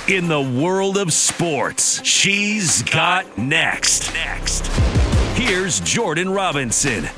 In the world of sports, she's got next. Here's Jordan Robinson.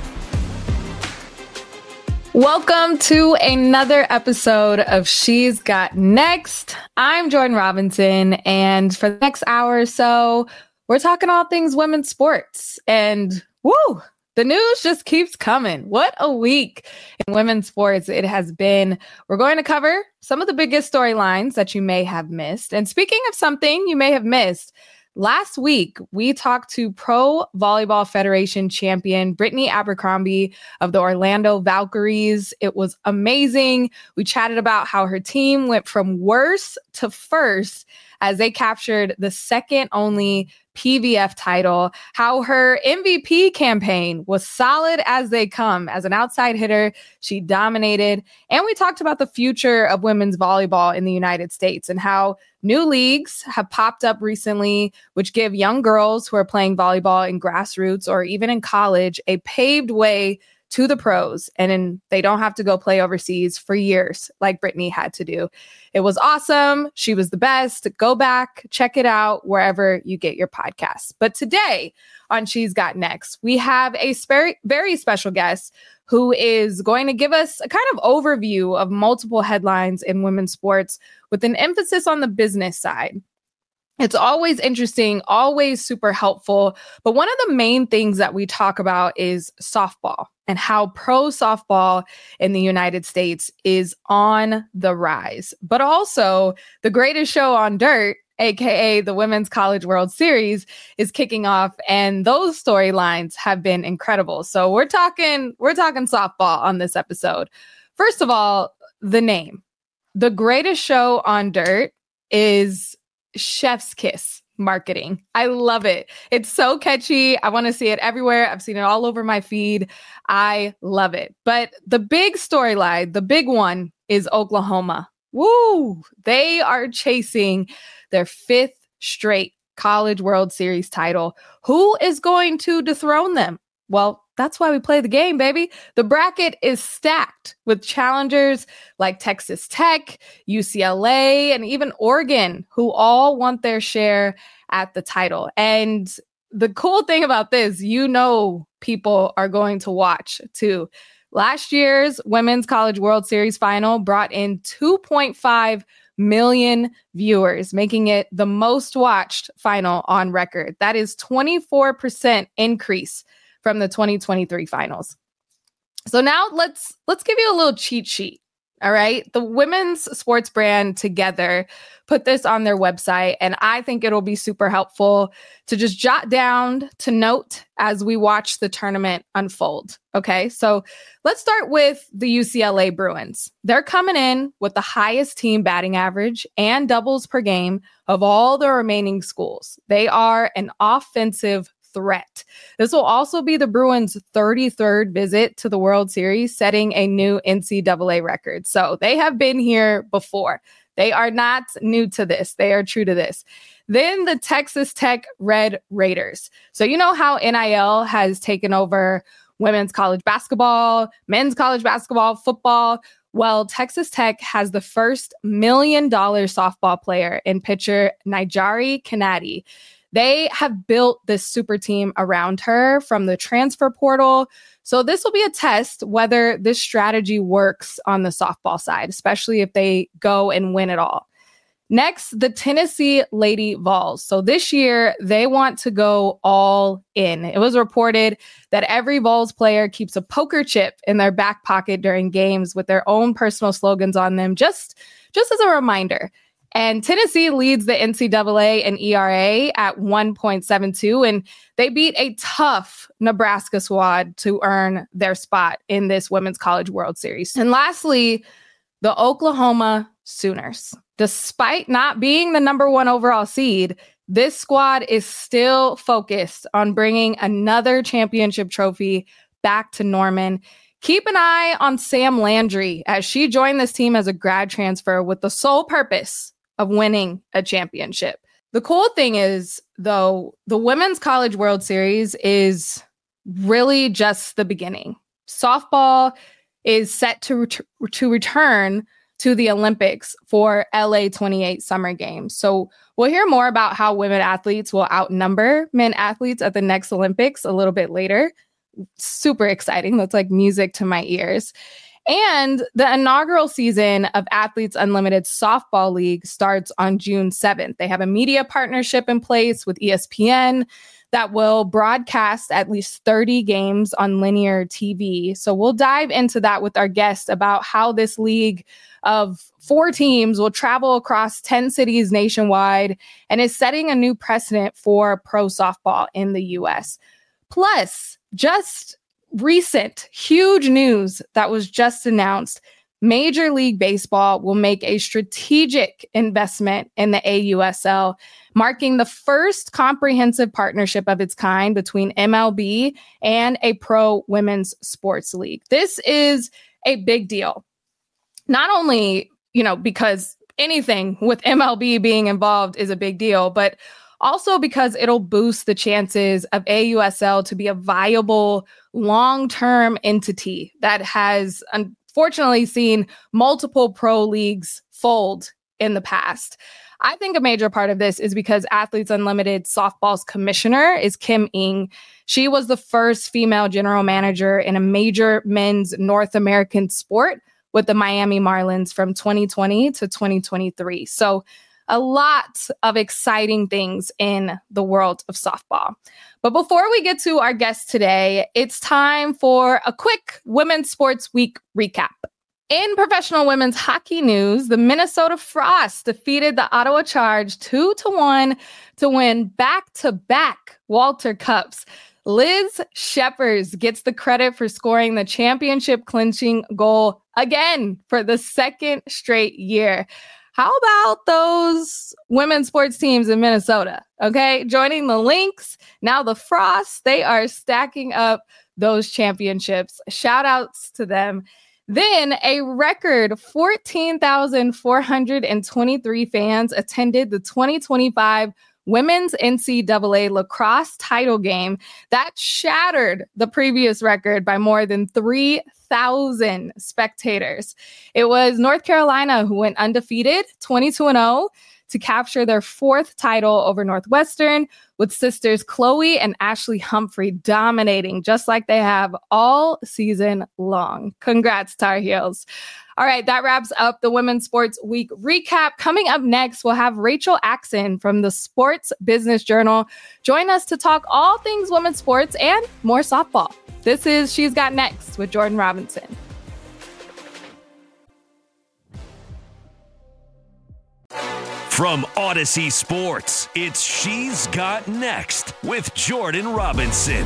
Welcome to another episode of She's Got Next. I'm Jordan Robinson, and for the next hour or so, we're talking all things women's sports. And woo, the news just keeps coming. What a week in women's sports it has been. We're going to cover some of the biggest storylines that you may have missed. And speaking of something you may have missed, last week, we talked to Pro Volleyball Federation champion Brittany Abercrombie of the Orlando Valkyries. It was amazing. We chatted about how her team went from worst to first as they captured the second only PVF title, how her MVP campaign was solid as they come. As an outside hitter, she dominated. And we talked about the future of women's volleyball in the United States and how new leagues have popped up recently, which give young girls who are playing volleyball in grassroots or even in college a paved way to the pros, and they don't have to go play overseas for years like Brittany had to do. It was awesome. She was the best. Go back, check it out wherever you get your podcasts. But today on She's Got Next, we have a very special guest who is going to give us a kind of overview of multiple headlines in women's sports with an emphasis on the business side. It's always interesting, always super helpful. But one of the main things that we talk about is softball and how pro softball in the United States is on the rise. But also the greatest show on dirt, aka the Women's College World Series, is kicking off, and those storylines have been incredible. So we're talking softball on this episode. First of all, the name. The greatest show on dirt is chef's kiss marketing. I love it. It's so catchy. I want to see it everywhere. I've seen it all over my feed. I love it. But the big storyline, the big one is Oklahoma. Woo! They are chasing their fifth straight College World Series title. Who is going to dethrone them? Well, that's why we play the game, baby. The bracket is stacked with challengers like Texas Tech, UCLA, and even Oregon, who all want their share at the title. And the cool thing about this, people are going to watch too. Last year's Women's College World Series final brought in 2.5 million viewers, making it the most watched final on record. That is 24% increase from the 2023 finals. So now let's give you a little cheat sheet. All right. The women's sports brand Together put this on their website, and I think it'll be super helpful to just jot down to note as we watch the tournament unfold. Okay. So let's start with the UCLA Bruins. They're coming in with the highest team batting average and doubles per game of all the remaining schools. They are an offensive threat. This will also be the Bruins' 33rd visit to the World Series, setting a new NCAA record. So they have been here before. They are not new to this. They are true to this. Then the Texas Tech Red Raiders. So you know how NIL has taken over women's college basketball, men's college basketball, football. Well, Texas Tech has the first $1 million softball player in pitcher Nijari Kennedy. They have built this super team around her from the transfer portal. So this will be a test whether this strategy works on the softball side, especially if they go and win it all. Next, the Tennessee Lady Vols. So this year, they want to go all in. It was reported that every Vols player keeps a poker chip in their back pocket during games with their own personal slogans on them, just as a reminder. And Tennessee leads the NCAA in ERA at 1.72, and they beat a tough Nebraska squad to earn their spot in this Women's College World Series. And lastly, the Oklahoma Sooners. Despite not being the number one overall seed, this squad is still focused on bringing another championship trophy back to Norman. Keep an eye on Sam Landry as she joined this team as a grad transfer with the sole purpose of winning a championship. The cool thing is, though, the Women's College World Series is really just the beginning. Softball is set to return to the Olympics for LA 28 Summer Games. So we'll hear more about how women athletes will outnumber men athletes at the next Olympics a little bit later. Super exciting. That's like music to my ears. And the inaugural season of Athletes Unlimited Softball League starts on June 7th. They have a media partnership in place with ESPN that will broadcast at least 30 games on linear TV. So we'll dive into that with our guest about how this league of 4 teams will travel across 10 cities nationwide and is setting a new precedent for pro softball in the U.S. Plus, just recent huge news that was just announced. Major League Baseball will make a strategic investment in the AUSL, marking the first comprehensive partnership of its kind between MLB and a pro women's sports league. This is a big deal. Not only, because anything with MLB being involved is a big deal, but also because it'll boost the chances of AUSL to be a viable long-term entity that has unfortunately seen multiple pro leagues fold in the past. I think a major part of this is because Athletes Unlimited Softball's commissioner is Kim Ng. She was the first female general manager in a major men's North American sport with the Miami Marlins from 2020 to 2023. So a lot of exciting things in the world of softball. But before we get to our guest today, it's time for a quick Women's Sports Week recap. In professional women's hockey news, the Minnesota Frost defeated the Ottawa Charge 2-1 to win back-to-back Walter Cups. Liz Sheppers gets the credit for scoring the championship-clinching goal again for the second straight year. How about those women's sports teams in Minnesota? Okay, joining the Lynx, now the Frost, they are stacking up those championships. Shout outs to them. Then a record 14,423 fans attended the 2025 Women's NCAA Lacrosse title game that shattered the previous record by more than 3,000 spectators. It was North Carolina who went undefeated, 22-0, to capture their 4th title over Northwestern, with sisters Chloe and Ashley Humphrey dominating just like they have all season long. Congrats, Tar Heels. All right, that wraps up the Women's Sports Week recap. Coming up next, we'll have Rachel Axon from the Sports Business Journal join us to talk all things women's sports and more softball. This is She's Got Next with Jordan Robinson. From Odyssey Sports, it's She's Got Next with Jordan Robinson.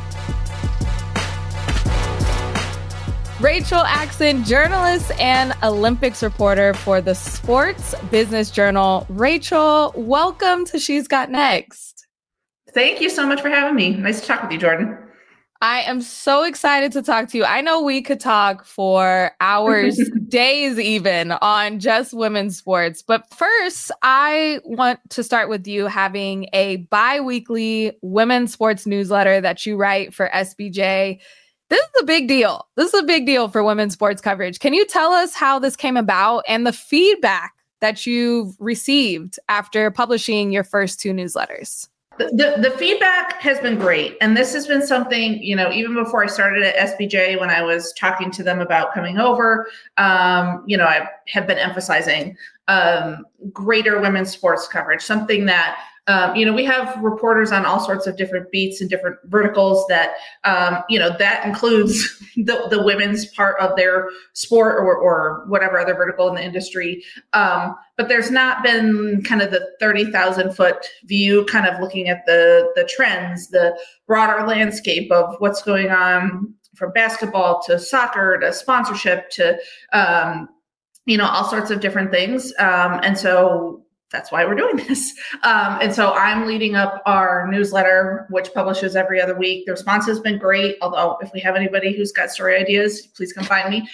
Rachel Axon, journalist and Olympics reporter for the Sports Business Journal. Rachel, welcome to She's Got Next. Thank you so much for having me. Nice to talk with you, Jordan. I am so excited to talk to you. I know we could talk for hours, days even, on just women's sports. But first, I want to start with you having a bi-weekly women's sports newsletter that you write for SBJ. This is a big deal. This is a big deal for women's sports coverage. Can you tell us how this came about and the feedback that you've received after publishing your first 2 newsletters? The feedback has been great. And this has been something, even before I started at SBJ, when I was talking to them about coming over, I have been emphasizing greater women's sports coverage, something that, we have reporters on all sorts of different beats and different verticals that, that includes the women's part of their sport or whatever other vertical in the industry. But there's not been kind of the 30,000 foot view, kind of looking at the trends, the broader landscape of what's going on from basketball to soccer to sponsorship to, all sorts of different things. And so that's why we're doing this. And so I'm leading up our newsletter, which publishes every other week. The response has been great. Although if we have anybody who's got story ideas, please come find me.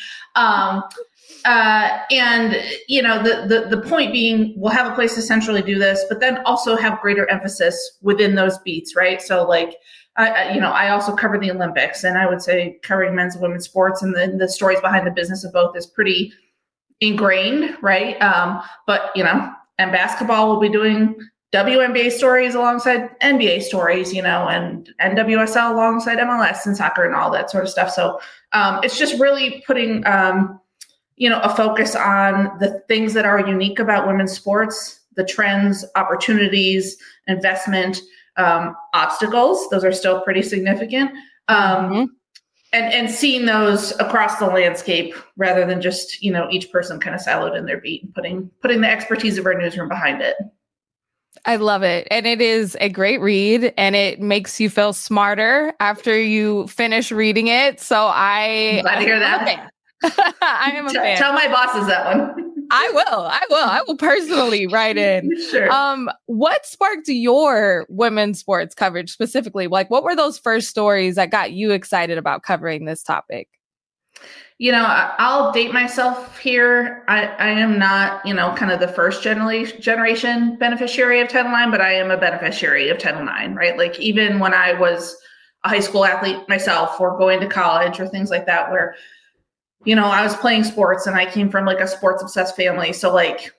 The point being, we'll have a place to centrally do this, but then also have greater emphasis within those beats, right? So I also cover the Olympics, and I would say covering men's and women's sports and the stories behind the business of both is pretty ingrained, right? But and basketball will be doing WNBA stories alongside NBA stories, and NWSL alongside MLS and soccer and all that sort of stuff. So it's just really putting, a focus on the things that are unique about women's sports, the trends, opportunities, investment, obstacles. Those are still pretty significant. And seeing those across the landscape rather than just, each person kind of siloed in their beat and putting the expertise of our newsroom behind it. I love it. And it is a great read and it makes you feel smarter after you finish reading it. So I'm glad to hear that. I am a fan. Tell my bosses that one. I will personally write in. Sure. What sparked your women's sports coverage specifically? Like, what were those first stories that got you excited about covering this topic? I'll date myself here. I am not, kind of the first generation beneficiary of Title IX, but I am a beneficiary of Title IX, right? Like even when I was a high school athlete myself or going to college or things like that, where I was playing sports and I came from like a sports obsessed family. So like,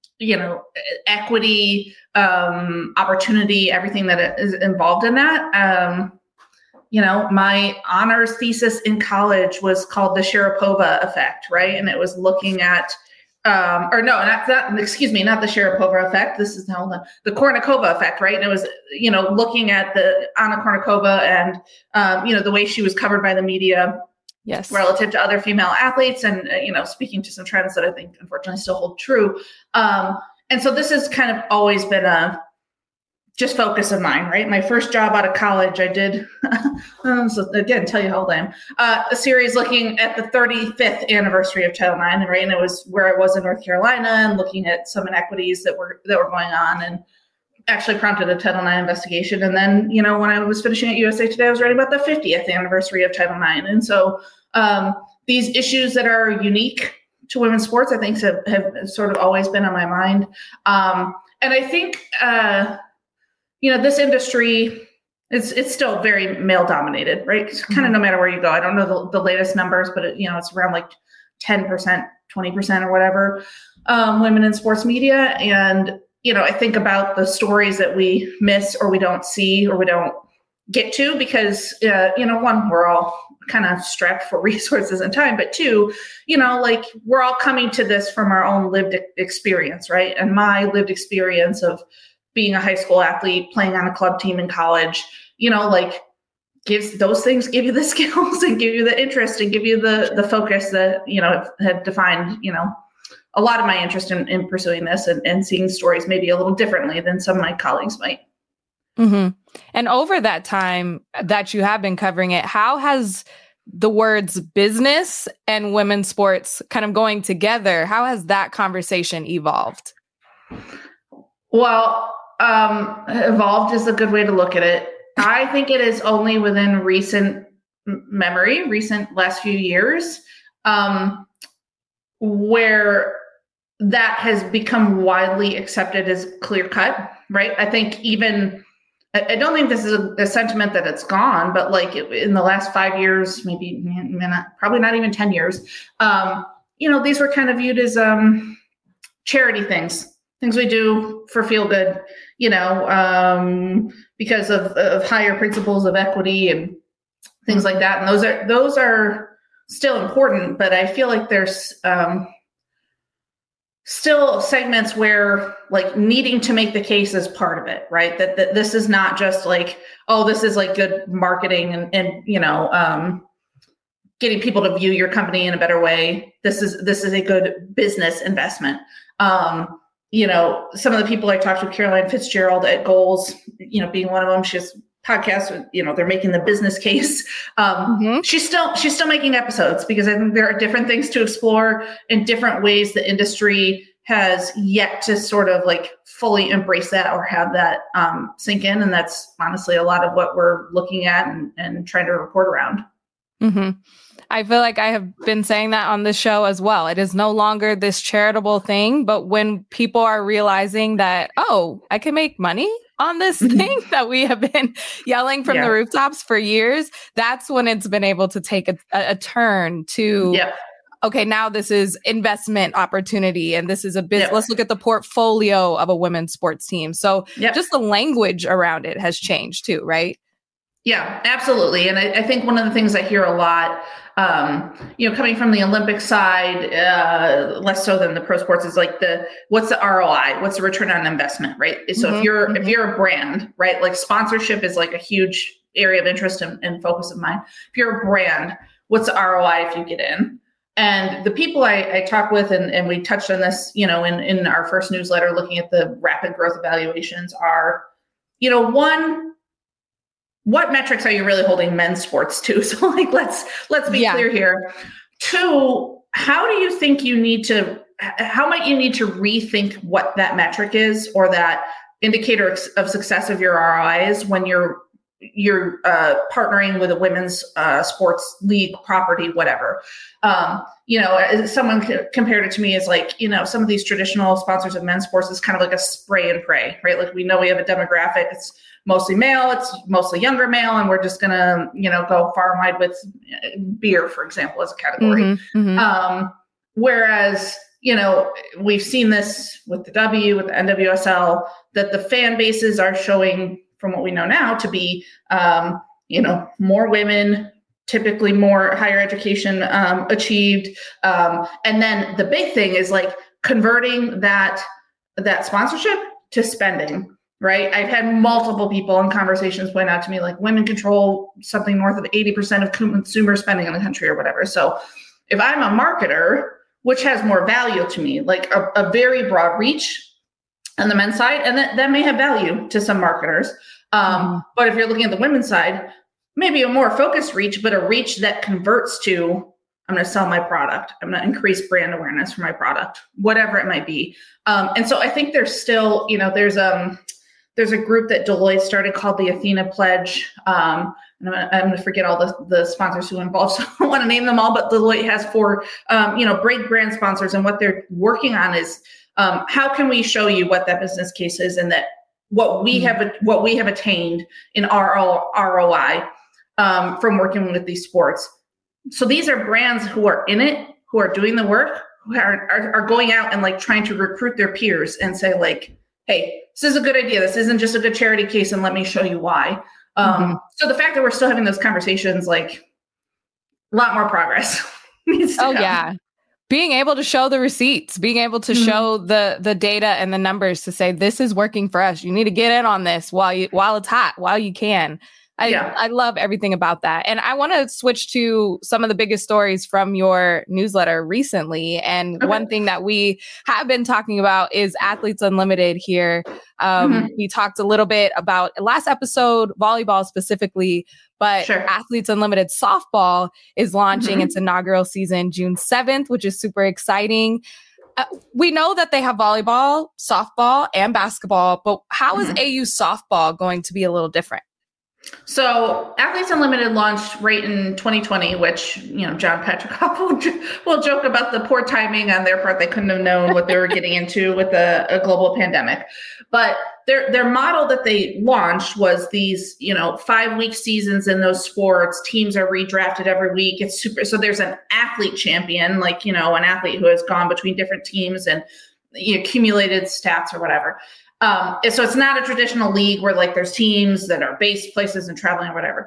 equity, opportunity, everything that is involved in that. My honors thesis in college was called the Sharapova effect, right? And it was looking at, not the Sharapova effect. This is the Kournikova effect, right? And it was, looking at the Anna Kournikova and, the way she was covered by the media. Yes. Relative to other female athletes and, speaking to some trends that I think unfortunately still hold true. And so this has kind of always been a just focus of mine, right? My first job out of college, I did, so again, tell you how old I am, a series looking at the 35th anniversary of Title IX, right? And it was where I was in North Carolina and looking at some inequities that were going on and actually prompted a Title IX investigation. And then, when I was finishing at USA Today, I was writing about the 50th anniversary of Title IX. And so these issues that are unique to women's sports, I think have sort of always been on my mind. And I think, this industry, it's still very male dominated, right? Kind of no matter where you go. I don't know the latest numbers, but it's around like 10%, 20% or whatever, women in sports media. And, I think about the stories that we miss or we don't see or we don't get to because, one, we're all kind of strapped for resources and time, but two, we're all coming to this from our own lived experience, right? And my lived experience of being a high school athlete, playing on a club team in college, gives those things, give you the skills and give you the interest and give you the focus that, have defined, a lot of my interest in pursuing this and seeing stories maybe a little differently than some of my colleagues might. Mm-hmm. And over that time that you have been covering it, how has the words business and women's sports kind of going together, how has that conversation evolved? Well, evolved is a good way to look at it. I think it is only within recent last few years, where that has become widely accepted as clear cut, right? I think I don't think this is a sentiment that it's gone, but like in the last 5 years, probably not even 10 years, these were kind of viewed as charity things we do for feel good, because of higher principles of equity and things like that. And those are still important, but I feel like there's still segments where like needing to make the case is part of it, right? That this is not just like, oh, this is like good marketing and getting people to view your company in a better way. This is a good business investment. Some of the people I talked to, Caroline Fitzgerald at Goals, being one of them, she has podcasts, they're making the business case. She's still making episodes because I think there are different things to explore in different ways the industry has yet to sort of like fully embrace that or have that sink in. And that's honestly a lot of what we're looking at and trying to report around. Mm-hmm. I feel like I have been saying that on this show as well. It is no longer this charitable thing, but when people are realizing that, oh, I can make money on this thing that we have been yelling from the rooftops for years, that's when it's been able to take a turn to, okay, now this is investment opportunity and this is a business. Let's look at the portfolio of a women's sports team. So just the language around it has changed too, right? Yeah, absolutely. And I think one of the things I hear a lot, coming from the Olympic side, less so than the pro sports, is like what's the ROI? What's the return on investment, right? So if you're a brand, right, like sponsorship is like a huge area of interest and focus of mine. If you're a brand, what's the ROI if you get in? And the people I talk with, and we touched on this, in our first newsletter, looking at the rapid growth evaluations are, one, what metrics are you really holding men's sports to? So like, let's be clear here. Two, how do you think how might you need to rethink what that metric is or that indicator of success of your ROI is when you're partnering with a women's sports league, property, whatever. Someone compared it to me as like, some of these traditional sponsors of men's sports is kind of like a spray and pray, right? Like we know we have a demographic, it's mostly male, it's mostly younger male, and we're just gonna, go far and wide with beer, for example, as a category. Whereas, we've seen this with the with the NWSL, that the fan bases are showing, from what we know now, to be, more women, typically more higher education achieved. And then the big thing is like converting that sponsorship to spending, right? I've had multiple people in conversations point out to me, like, women control something north of 80% of consumer spending in the country or whatever. So if I'm a marketer, which has more value to me, like a very broad reach on the men's side, and that may have value to some marketers. But if you're looking at the women's side, maybe a more focused reach, but a reach that converts to, I'm going to sell my product. I'm going to increase brand awareness for my product, whatever it might be. And so I think there's still, there's a group that Deloitte started called the Athena Pledge. And I'm going to forget all the sponsors who are involved, so I don't want to name them all, but Deloitte has 4, great brand sponsors. And what they're working on is, how can we show you what that business case is, and that what we have attained in our ROI from working with these sports. So these are brands who are in it, who are doing the work, who are going out and like trying to recruit their peers and say like, hey, this is a good idea. This isn't just a good charity case, and let me show you why. So the fact that we're still having those conversations, like, a lot more progress needs to come. Yeah. Being able to show the receipts, being able to show the data and the numbers to say, this is working for us. You need to get in on this while it's hot, while you can. I love everything about that. And I want to switch to some of the biggest stories from your newsletter recently. And one thing that we have been talking about is Athletes Unlimited here. We talked a little bit about last episode, volleyball specifically, but Athletes Unlimited softball is launching its inaugural season June 7th, which is super exciting. We know that they have volleyball, softball, and basketball, but how is AU softball going to be a little different? So Athletes Unlimited launched right in 2020, which, John Petrikoff will joke about the poor timing on their part. They couldn't have known what they were getting into with a global pandemic. But their model that they launched was these, 5-week seasons in those sports. Teams are redrafted every week. It's super. So there's an athlete champion, like, an athlete who has gone between different teams and accumulated stats or whatever. So it's not a traditional league where like there's teams that are based places and traveling or whatever.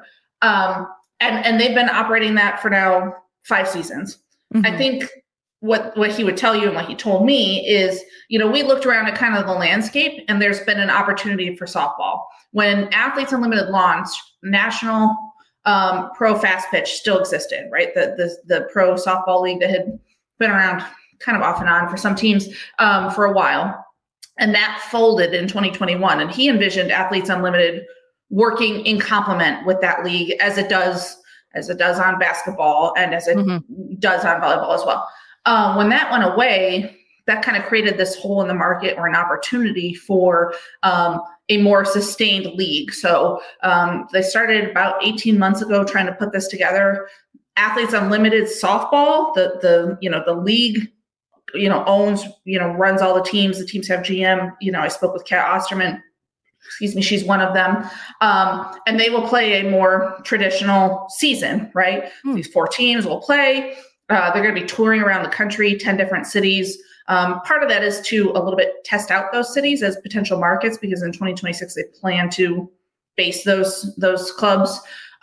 And they've been operating that for now 5 seasons. I think what he would tell you and what he told me is, we looked around at kind of the landscape, and there's been an opportunity for softball. When Athletes Unlimited launched, National Pro Fast Pitch still existed, right? The pro softball league that had been around kind of off and on for some teams for a while. And that folded in 2021. And he envisioned Athletes Unlimited working in complement with that league as it does on basketball and as it does on volleyball as well. When that went away, that kind of created this hole in the market or an opportunity for a more sustained league. So they started about 18 months ago trying to put this together. Athletes Unlimited softball, the league, owns, runs all the teams. The teams have GM. I spoke with Kat Osterman. She's one of them. And they will play a more traditional season, right? These 4 teams will play. They're going to be touring around the country, 10 different cities. Part of that is to a little bit test out those cities as potential markets, because in 2026 they plan to base those clubs,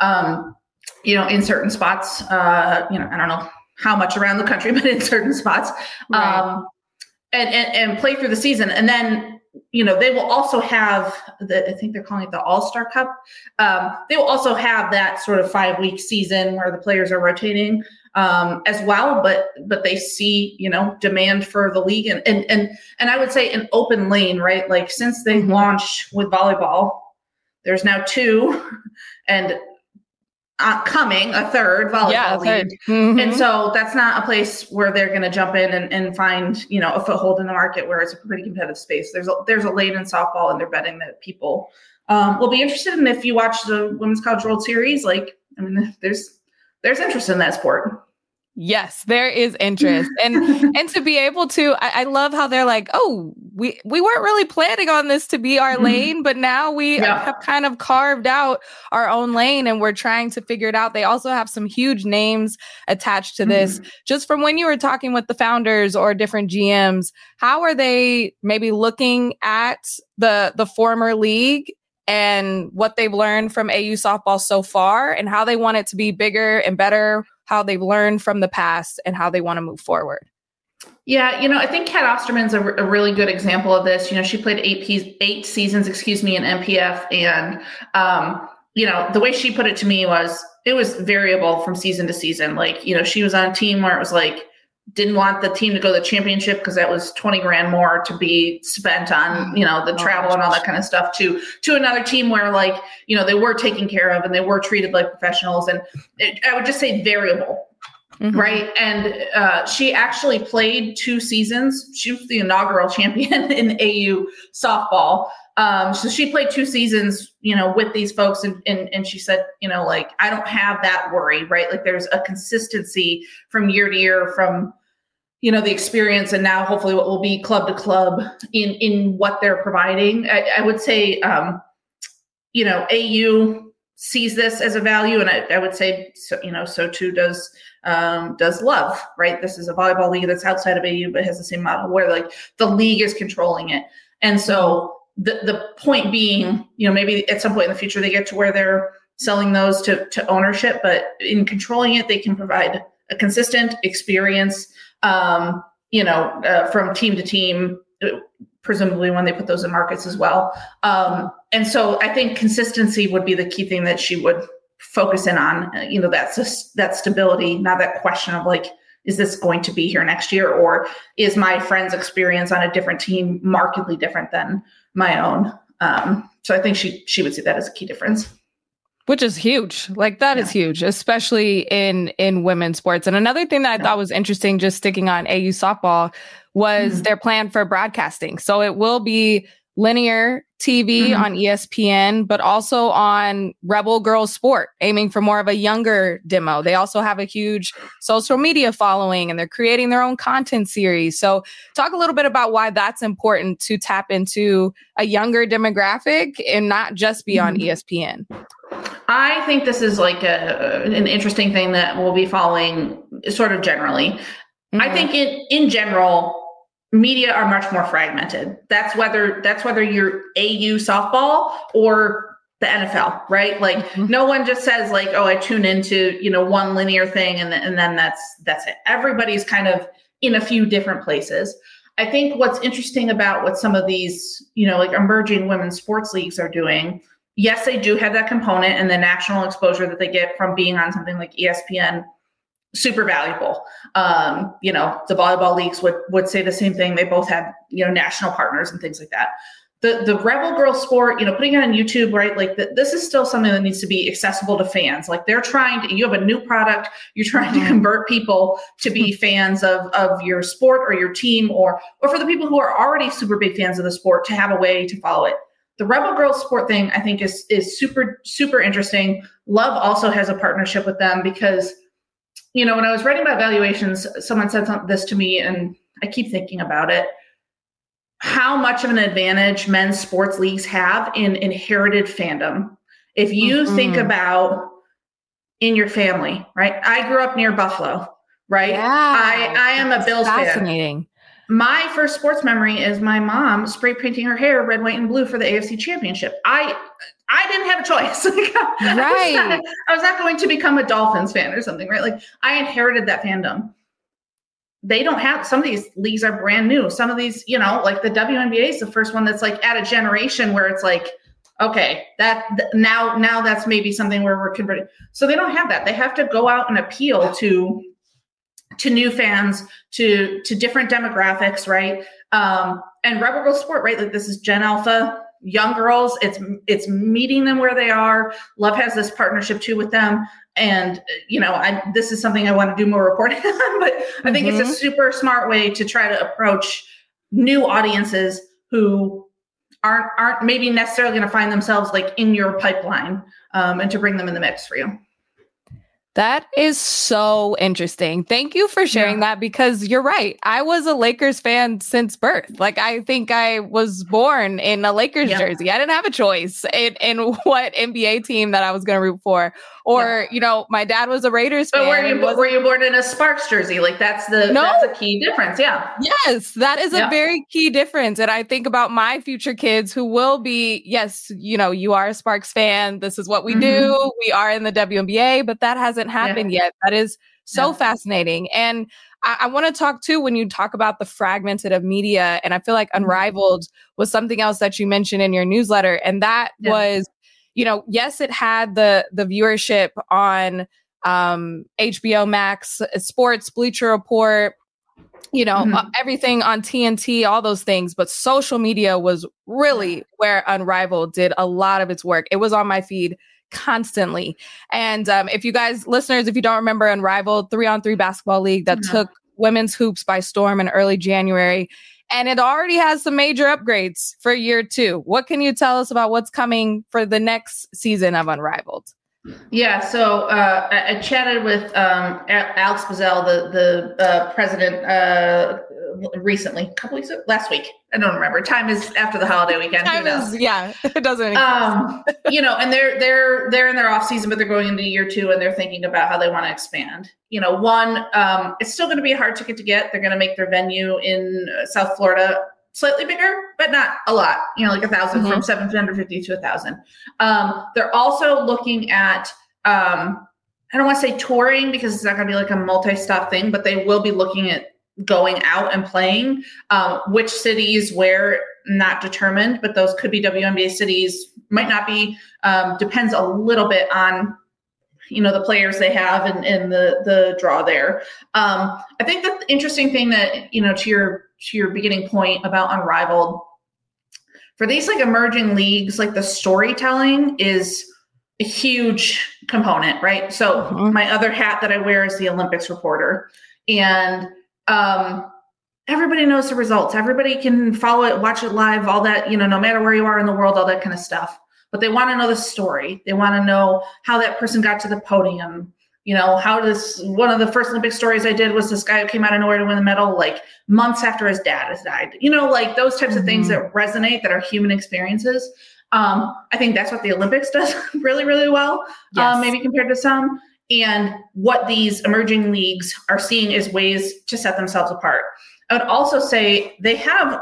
in certain spots. I don't know how much around the country, but in certain spots, right. And play through the season. And then, they will also have I think they're calling it the All-Star Cup. They will also have that sort of 5-week season where the players are rotating as well. But they see, demand for the league and I would say an open lane, right? Like since they launched with volleyball, there's now 2 and coming a third volleyball league. Mm-hmm. And so that's not a place where they're going to jump in and find, a foothold in the market where it's a pretty competitive space. There's a lane in softball, and they're betting that people will be interested. And if you watch the Women's College World Series, there's interest in that sport. Yes, there is interest. And to be able to, I love how they're like, oh, we weren't really planning on this to be our lane, but now we have kind of carved out our own lane and we're trying to figure it out. They also have some huge names attached to this. Just from when you were talking with the founders or different GMs, how are they maybe looking at the former league and what they've learned from AU softball so far and how they want it to be bigger and better, how they've learned from the past and how they want to move forward? Yeah, I think Kat Osterman's a really good example of this. She played 8 seasons, in MPF. And, the way she put it to me was it was variable from season to season. Like, she was on a team where it was like, didn't want the team to go to the championship because that was $20,000 more to be spent on, the travel and all that kind of stuff to another team where they were taken care of and they were treated like professionals. And I would just say variable. Mm-hmm. Right. And she actually played 2 seasons. She was the inaugural champion in AU softball. So she played 2 seasons, with these folks. And she said, I don't have that worry, right? Like there's a consistency from year to year from, the experience and now hopefully what will be club to club in what they're providing. I would say, AU sees this as a value. And I would say, so too does Love, right? This is a volleyball league that's outside of AU, but has the same model where the league is controlling it. And so the point being, maybe at some point in the future, they get to where they're selling those to ownership, but in controlling it, they can provide a consistent experience, from team to team, presumably when they put those in markets as well. And so I think consistency would be the key thing that she would focus in on, that's that stability, not that question of is this going to be here next year? Or is my friend's experience on a different team markedly different than my own? So I think she would see that as a key difference. Which is huge. That is huge, especially in women's sports. And another thing that I thought was interesting, just sticking on AU softball, was their plan for broadcasting. So it will be linear TV on ESPN, but also on Rebel Girls Sport, aiming for more of a younger demo. They also have a huge social media following and they're creating their own content series. So talk a little bit about why that's important to tap into a younger demographic and not just be on ESPN. I think this is an interesting thing that we'll be following sort of generally. I think in general, media are much more fragmented. That's whether you're AU softball or the NFL, right? No one just says I tune into, one linear thing and then that's it. Everybody's kind of in a few different places. I think what's interesting about what some of these, emerging women's sports leagues are doing, yes, they do have that component and the national exposure that they get from being on something like ESPN, super valuable. The volleyball leagues would say the same thing. They both have, national partners and things like that. The Rebel Girls Sport, putting it on YouTube, right? This is still something that needs to be accessible to fans. They're trying to, you have a new product, you're trying to convert people to be fans of your sport or your team, or for the people who are already super big fans of the sport to have a way to follow it. The Rebel Girls Sport thing, I think is super, super interesting. Love also has a partnership with them because, when I was writing about valuations, someone said this to me and I keep thinking about it. How much of an advantage men's sports leagues have in inherited fandom. If you think about in your family, right? I grew up near Buffalo. right? Yeah, I am a Bills fascinating. fan. My first sports memory is my mom spray painting her hair red, white, and blue for the AFC Championship. I didn't have a choice. Right. I was not going to become a Dolphins fan or something, right? Like, I inherited that fandom. They don't have, some of these leagues are brand new. Some of these, like the WNBA is the first one that's like at a generation where it's like, okay, now that's maybe something where we're converting. So they don't have that. They have to go out and appeal to new fans, to different demographics, right? And Rebel Girl Sport, right? Like, this is Gen Alpha, young girls. It's meeting them where they are. Love has this partnership too with them. And, this is something I want to do more reporting on, but I think it's a super smart way to try to approach new audiences who aren't maybe necessarily going to find themselves like in your pipeline, and to bring them in the mix for you. That is so interesting. Thank you for sharing that, because you're right. I was a Lakers fan since birth. Like, I think I was born in a Lakers jersey. I didn't have a choice in what NBA team that I was going to root for. Or, my dad was a Raiders fan. But were you born in a Sparks jersey? Like, that's a key difference. Yeah. Yes, that is a very key difference. And I think about my future kids who will be, yes, you are a Sparks fan. This is what we do. We are in the WNBA, but that hasn't happened yet. That is so fascinating. And I want to talk too, when you talk about the fragmented of media, and I feel like Unrivaled was something else that you mentioned in your newsletter. And that was, yes, it had the viewership on HBO Max, Sports, Bleacher Report, everything on TNT, all those things. But social media was really where Unrivaled did a lot of its work. It was on my feed constantly. And if you guys, listeners, if you don't remember Unrivaled, 3-on-3 basketball league that took women's hoops by storm in early January. And it already has some major upgrades for year 2. What can you tell us about what's coming for the next season of Unrivaled? Yeah, so I chatted with Alex Bazell, the president, recently, a couple weeks ago, last week. I don't remember. Time is after the holiday weekend. It doesn't exist. And they're in their off season, but they're going into year 2, and they're thinking about how they want to expand. It's still going to be a hard ticket to get. They're going to make their venue in South Florida slightly bigger, but not a lot, like 1,000, from 750 to 1,000. They're also looking at, I don't want to say touring, because it's not going to be like a multi-stop thing, but they will be looking at going out and playing. Which cities, where, not determined, but those could be WNBA cities, might not be, depends a little bit on, the players they have and the draw there. I think the interesting thing that, to your beginning point about Unrivaled, for these like emerging leagues, like the storytelling is a huge component, right? So my other hat that I wear is the Olympics reporter, and everybody knows the results. Everybody can follow it, watch it live, all that, no matter where you are in the world, all that kind of stuff. But they want to know the story. They want to know how that person got to the podium. One of the first Olympic stories I did was this guy who came out of nowhere to win the medal, like months after his dad has died, like those types of things that resonate, that are human experiences. I think that's what the Olympics does really, really well, maybe compared to some. And what these emerging leagues are seeing is ways to set themselves apart. I would also say they have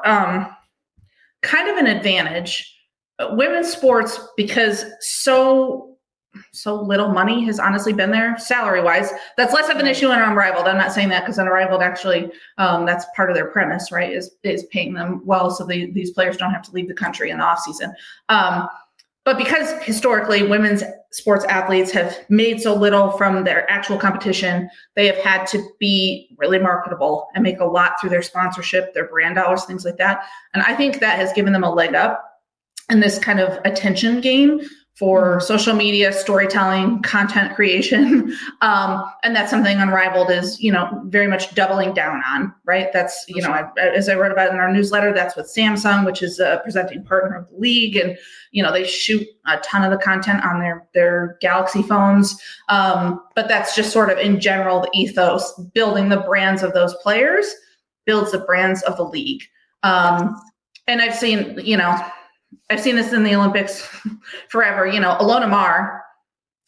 kind of an advantage. Women's sports, because so little money has honestly been there salary-wise. That's less of an issue in Unrivaled. I'm not saying that, because Unrivaled actually, that's part of their premise, right, is paying them well so these players don't have to leave the country in the offseason. But because historically women's sports athletes have made so little from their actual competition, they have had to be really marketable and make a lot through their sponsorship, their brand dollars, things like that. And I think that has given them a leg up in this kind of attention game for social media, storytelling, content creation. And that's something Unrivaled is, very much doubling down on, right? That's, as I wrote about in our newsletter, that's with Samsung, which is a presenting partner of the league. And, they shoot a ton of the content on their Galaxy phones. But that's just sort of in general, the ethos, building the brands of those players builds the brands of the league. And I've seen this in the Olympics forever. Ilona Maher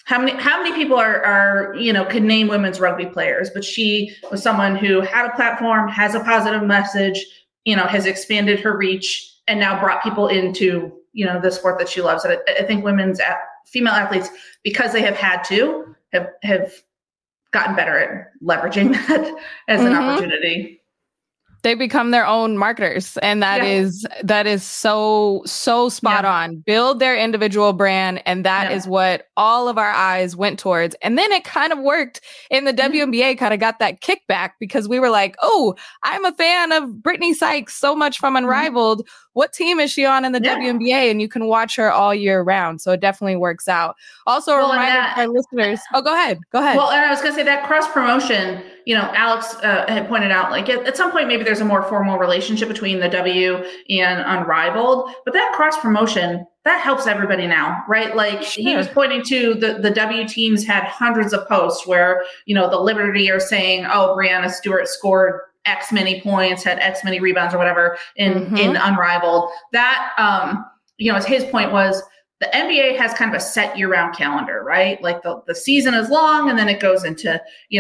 How many people are could name women's rugby players, but she was someone who had a platform, has a positive message, has expanded her reach and now brought people into, the sport that she loves. And I think female athletes, because they have had to, have gotten better at leveraging that as an opportunity. They become their own marketers. And that is so spot on. Build their individual brand. And that is what all of our eyes went towards. And then it kind of worked in the WNBA, kind of got that kickback because we were like, oh, I'm a fan of Brittany Sykes so much from Unrivaled. What team is she on in the WNBA? And you can watch her all year round. So it definitely works out. Also, a reminder to our listeners. Oh, go ahead. Well, and I was going to say that cross promotion, Alex had pointed out, like at some point, maybe there's a more formal relationship between the W and Unrivaled, but that cross promotion, that helps everybody now, right? Like he was pointing to the W teams had hundreds of posts where, the Liberty are saying, oh, Brianna Stewart scored X many points, had X many rebounds or whatever in Unrivaled. That, as his point was, the NBA has kind of a set year-round calendar, right? Like the season is long and then it goes into,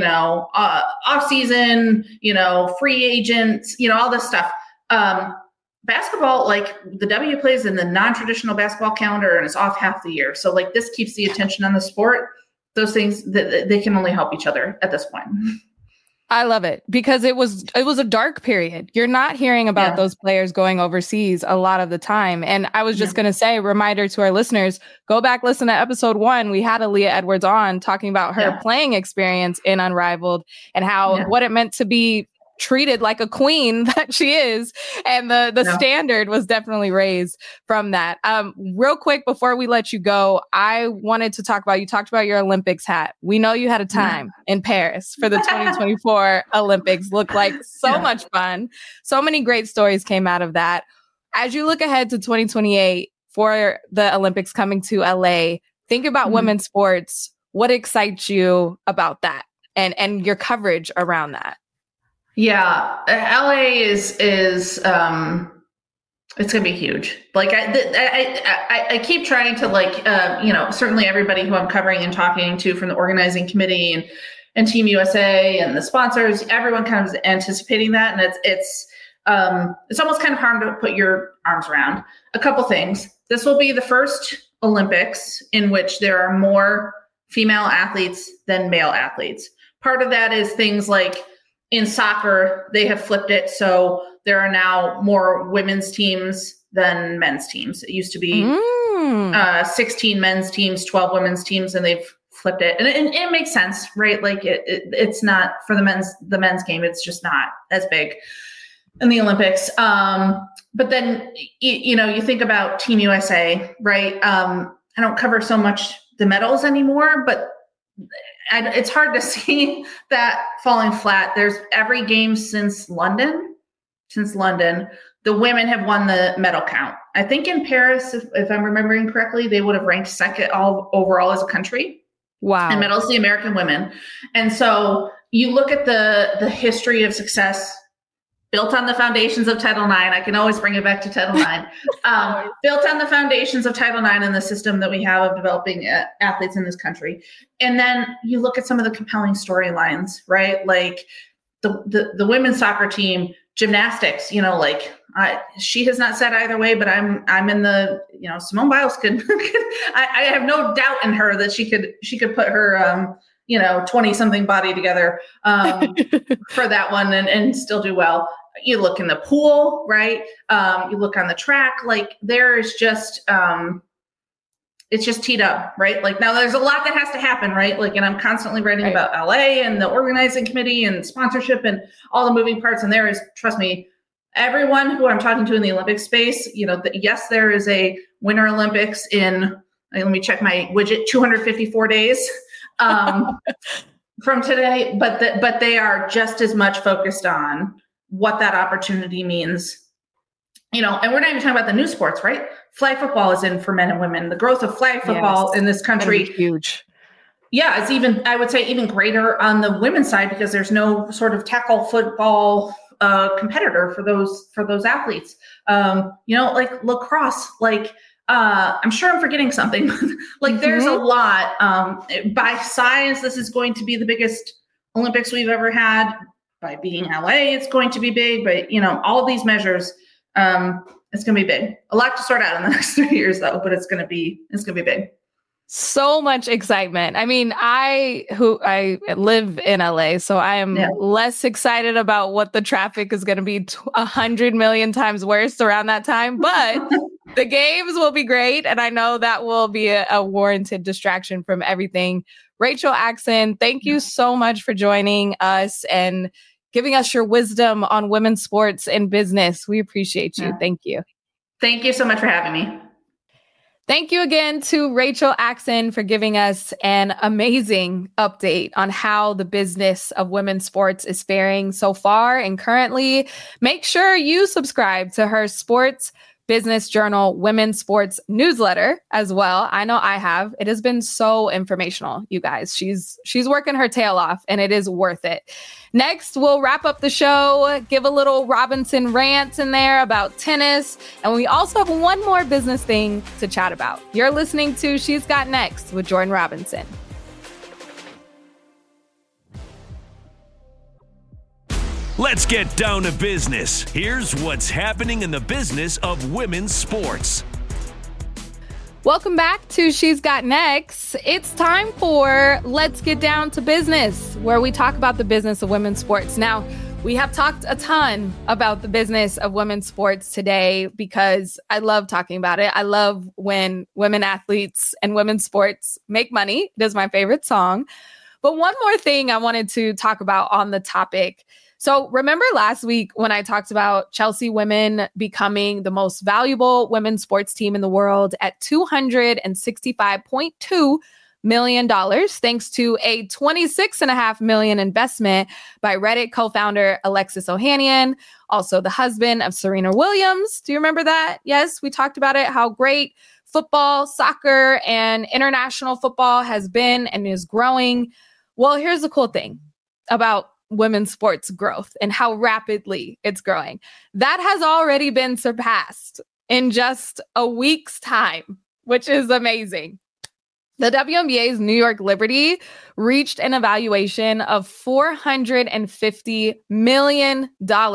off-season, free agents, all this stuff. Basketball, like the W plays in the non-traditional basketball calendar and it's off half the year. So like this keeps the attention on the sport. Those things, they can only help each other at this point. I love it because it was a dark period. You're not hearing about those players going overseas a lot of the time. And I was just going to say, reminder to our listeners, go back, listen to episode 1. We had Aaliyah Edwards on talking about her playing experience in Unrivaled and how what it meant to be treated like a queen that she is. And the standard was definitely raised from that. Real quick, before we let you go, I wanted to talk about, you talked about your Olympics hat. We know you had a time in Paris for the 2024 Olympics. Looked like so much fun. So many great stories came out of that. As you look ahead to 2028 for the Olympics coming to LA, think about women's sports. What excites you about that and your coverage around that? Yeah, LA is it's gonna be huge. Like I keep trying to certainly everybody who I'm covering and talking to from the organizing committee and Team USA and the sponsors, everyone kind of anticipating that, and it's almost kind of hard to put your arms around. A couple things. This will be the first Olympics in which there are more female athletes than male athletes. Part of that is things like in soccer, they have flipped it. So there are now more women's teams than men's teams. It used to be 16 men's teams, 12 women's teams, and they've flipped it. And it makes sense, right? Like it's not for the men's game. It's just not as big in the Olympics. But then, you think about Team USA, right? I don't cover so much the medals anymore, but it's hard to see that falling flat. There's every game since London, the women have won the medal count. I think in Paris, if I'm remembering correctly, they would have ranked second overall as a country. Wow. And medals, the American women. And so you look at the history of success built on the foundations of Title IX. I can always bring it back to Title IX. Built on the foundations of Title IX and the system that we have of developing athletes in this country. And then you look at some of the compelling storylines, right? Like the women's soccer team, gymnastics, she has not said either way, but I'm in the, Simone Biles could, I have no doubt in her that she could put her, 20 something body together for that one and still do well. You look in the pool, right? You look on the track, like there is just, it's just teed up, right? Like now there's a lot that has to happen, right? Like, and I'm constantly writing about LA and the organizing committee and sponsorship and all the moving parts. And there is, trust me, everyone who I'm talking to in the Olympic space, yes, there is a Winter Olympics in, let me check my widget, 254 days from today, but they are just as much focused on what that opportunity means, and we're not even talking about the new sports, right? Flag football is in for men and women. The growth of flag football in this country, huge. Yeah, it's even, I would say, even greater on the women's side because there's no sort of tackle football competitor for those athletes. Like lacrosse, like I'm sure I'm forgetting something. Like there's a lot. By size, this is going to be the biggest Olympics we've ever had. By being LA, it's going to be big. But all of these measures, it's going to be big. A lot to start out in the next 3 years, though. But it's going to be big. So much excitement. I mean, I live in LA, so I am less excited about what the traffic is going to be 100 million times worse around that time. But the games will be great. And I know that will be a warranted distraction from everything. Rachel Axon, thank you so much for joining us and giving us your wisdom on women's sports and business. We appreciate you. Thank you. Thank you so much for having me. Thank you again to Rachel Axon for giving us an amazing update on how the business of women's sports is faring so far and currently. Make sure you subscribe to her Sports Business Journal Women's Sports newsletter as well. I know I have. It has been so informational, you guys. She's working her tail off and it is worth it. Next, we'll wrap up the show, give a little Robinson rant in there about tennis. And we also have one more business thing to chat about. You're listening to She's Got Next with Jordan Robinson. Let's get down to business. Here's what's happening in the business of women's sports. Welcome back to She's Got Next. It's time for Let's Get Down to Business, where we talk about the business of women's sports. Now, we have talked a ton about the business of women's sports today because I love talking about it. I love when women athletes and women's sports make money. It is my favorite song. But one more thing I wanted to talk about on the topic. So remember last week when I talked about Chelsea women becoming the most valuable women's sports team in the world at $265.2 million, thanks to a $26.5 million investment by Reddit co-founder Alexis Ohanian, also the husband of Serena Williams. Do you remember that? Yes, we talked about it, how great football, soccer, and international football has been and is growing. Well, here's the cool thing about women's sports growth and how rapidly it's growing. That has already been surpassed in just a week's time, which is amazing. The WNBA's New York Liberty reached an evaluation of $450 million,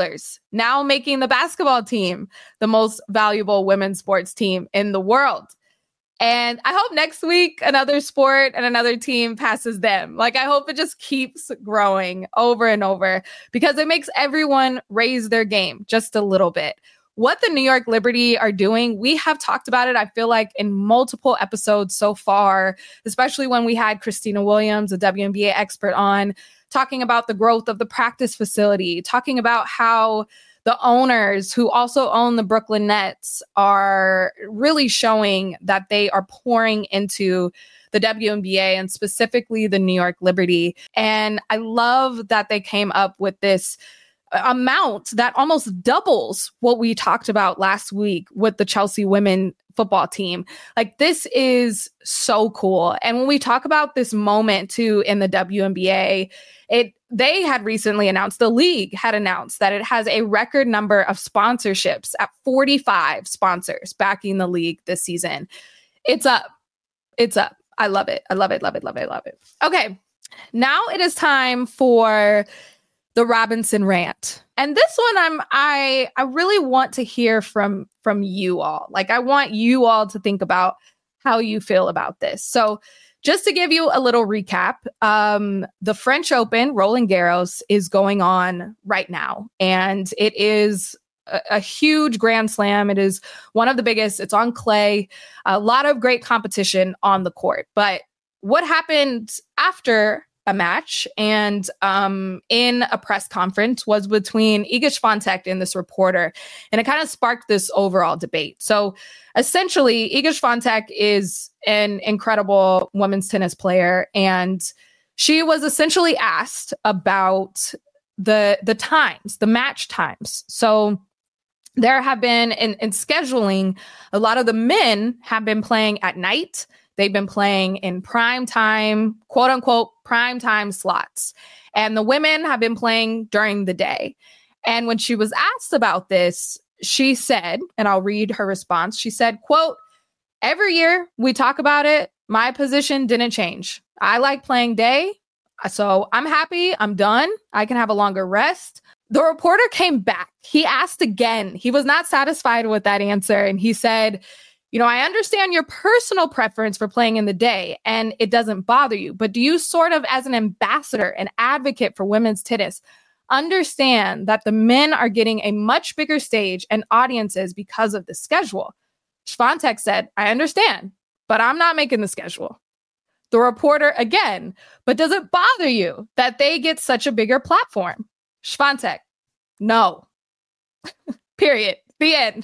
now making the basketball team the most valuable women's sports team in the world. And I hope next week another sport and another team passes them. Like, I hope it just keeps growing over and over because it makes everyone raise their game just a little bit. What the New York Liberty are doing, we have talked about it, I feel like, in multiple episodes so far, especially when we had Christina Williams, a WNBA expert, on talking about the growth of the practice facility, talking about how the owners who also own the Brooklyn Nets are really showing that they are pouring into the WNBA and specifically the New York Liberty. And I love that they came up with this amount that almost doubles what we talked about last week with the Chelsea women football team. Like, this is so cool. And when we talk about this moment too in the WNBA, they had recently announced, the league had announced that it has a record number of sponsorships at 45 sponsors backing the league this season. It's up. It's up. I love it. I love it. Love it. Love it. Love it. Okay. Now it is time for the Robinson rant. And this one I really want to hear from you all. Like, I want you all to think about how you feel about this. So just to give you a little recap, the French Open, Roland Garros, is going on right now. And it is a huge Grand Slam. It is one of the biggest. It's on clay. A lot of great competition on the court. But what happened after a match and in a press conference was between Iga Swiatek and this reporter. And it kind of sparked this overall debate. So essentially, Iga Swiatek is an incredible women's tennis player. And she was essentially asked about the times, the match times. So there have been in scheduling, a lot of the men have been playing at night. They've been playing in prime time, quote unquote, prime time slots. And the women have been playing during the day. And when she was asked about this, she said, and I'll read her response. She said, quote, Every year we talk about it. My position didn't change. I like playing day. So I'm happy. I'm done. I can have a longer rest. The reporter came back. He asked again. He was not satisfied with that answer. And he said, I understand your personal preference for playing in the day and it doesn't bother you, but do you sort of, as an ambassador, an advocate for women's tennis, understand that the men are getting a much bigger stage and audiences because of the schedule? Swiatek said, I understand, but I'm not making the schedule. The reporter again, but does it bother you that they get such a bigger platform? Swiatek, no. Period. The end.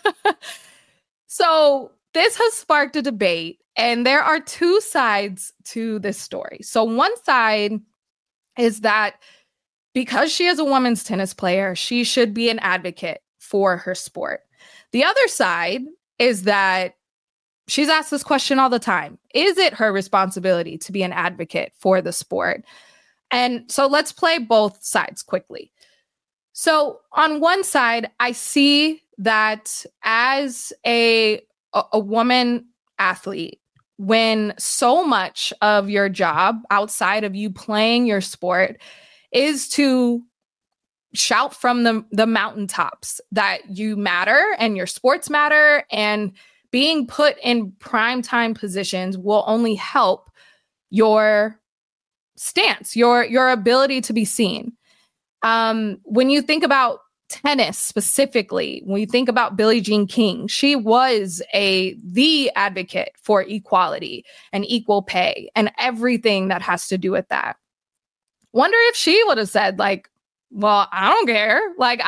So this has sparked a debate, and there are two sides to this story. So one side is that because she is a women's tennis player, she should be an advocate for her sport. The other side is that she's asked this question all the time. Is it her responsibility to be an advocate for the sport? And so let's play both sides quickly. So on one side, I see that as a woman athlete, when so much of your job outside of you playing your sport is to shout from the mountaintops that you matter and your sports matter, and being put in primetime positions will only help your stance, your ability to be seen. When you think about tennis specifically, when you think about Billie Jean King, she was the advocate for equality and equal pay and everything that has to do with that. Wonder if she would have said, like, well, I don't care. Like,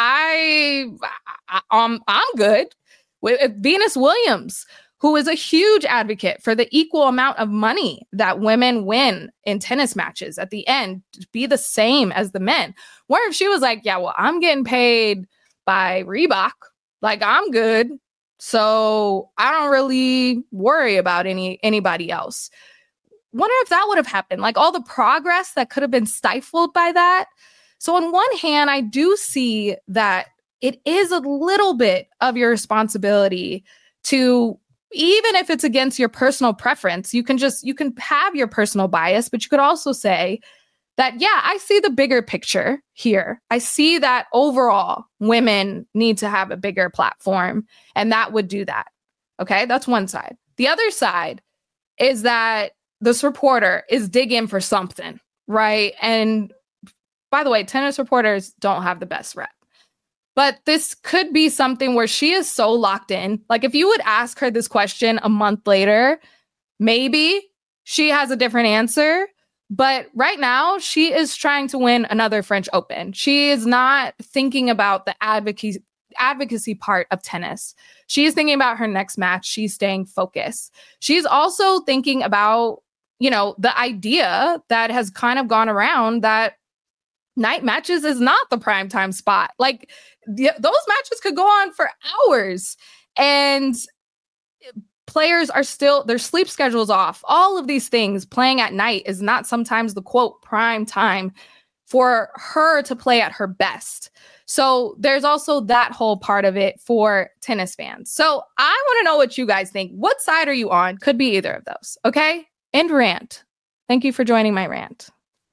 I'm good. With Venus Williams, who is a huge advocate for the equal amount of money that women win in tennis matches at the end to be the same as the men. Where if she was like, yeah, well, I'm getting paid by Reebok. Like, I'm good. So I don't really worry about anybody else. Wonder if that would have happened. Like, all the progress that could have been stifled by that. So on one hand, I do see that it is a little bit of your responsibility to, even if it's against your personal preference, you can have your personal bias, but you could also say that, yeah, I see the bigger picture here. I see that overall women need to have a bigger platform, and that would do that. Okay, that's one side. The other side is that this reporter is digging for something, right? And by the way, tennis reporters don't have the best rep. But this could be something where she is so locked in. Like, if you would ask her this question a month later, maybe she has a different answer. But right now, she is trying to win another French Open. She is not thinking about the advocacy part of tennis. She is thinking about her next match. She's staying focused. She's also thinking about, the idea that has kind of gone around that night matches is not the primetime spot. Like, those matches could go on for hours, and players are still, their sleep schedules off. All of these things, playing at night is not sometimes the quote prime time for her to play at her best. So there's also that whole part of it for tennis fans. So I want to know what you guys think. What side are you on? Could be either of those. Okay. End rant. Thank you for joining my rant.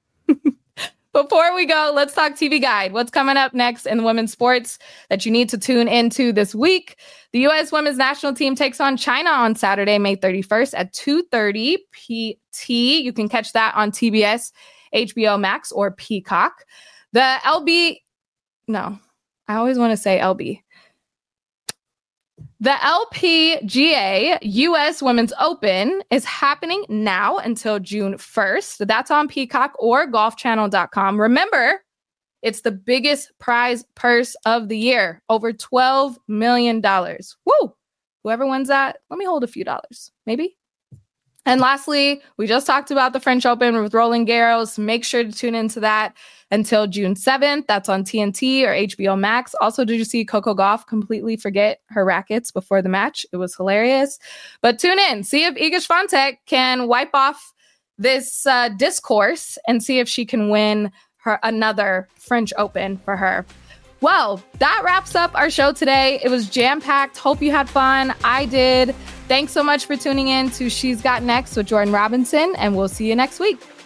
Before we go, let's talk TV Guide. What's coming up next in women's sports that you need to tune into this week? The U.S. women's national team takes on China on Saturday, May 31st at 2:30 PT. You can catch that on TBS, HBO Max, or Peacock. The LPGA U.S. Women's Open is happening now until June 1st. That's on Peacock or golfchannel.com. Remember, it's the biggest prize purse of the year, over $12 million. Woo! Whoever wins that, let me hold a few dollars, maybe. And lastly, we just talked about the French Open with Roland Garros. Make sure to tune into that until June 7th. That's on TNT or HBO Max. Also, did you see Coco Gauff completely forget her rackets before the match? It was hilarious. But tune in. See if Iga Swiatek can wipe off this discourse and see if she can win her another French Open for her. Well, that wraps up our show today. It was jam-packed. Hope you had fun. I did. Thanks so much for tuning in to She's Got Next with Jordan Robinson, and we'll see you next week.